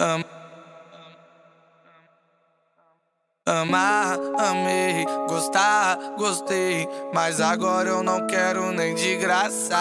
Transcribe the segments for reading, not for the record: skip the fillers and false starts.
Am- Amar, amei, gostar, gostei, mas agora eu não quero nem de graça.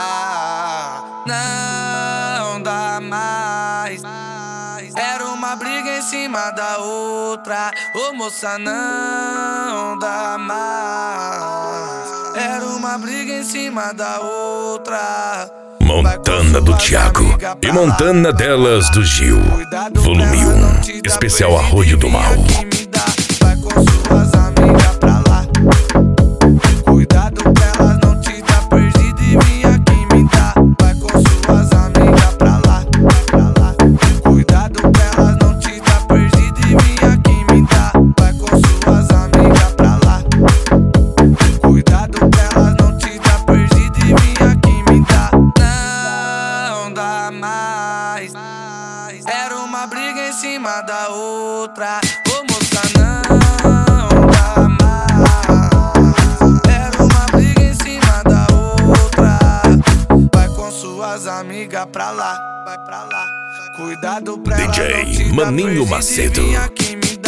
Não dá mais. Era uma briga em cima da outra. Ô moça, não dá mais. Era uma briga em cima da outra. Montana do Thiago e Montana delas do Gil. Volume 1, especial Arroio do Mal. Vai com suas amigas pra lá. Cuidado pra elas não te dar perdido e vim aqui me dar. Vai com suas amigas pra lá. Cuidado pra elas não te dar perdido e vim aqui me dar. Vai com suas amigas pra lá. Cuidado pra elas não te dar perdido e vim aqui me dar. Não dá mais. Era uma briga em cima da outra. Ô moça, não dá mais. Era uma briga em cima da outra. Vai com suas amigas pra lá. Vai pra lá. Cuidado pra elas não te dar DJ Maninho perdido e Macedo. vim aqui me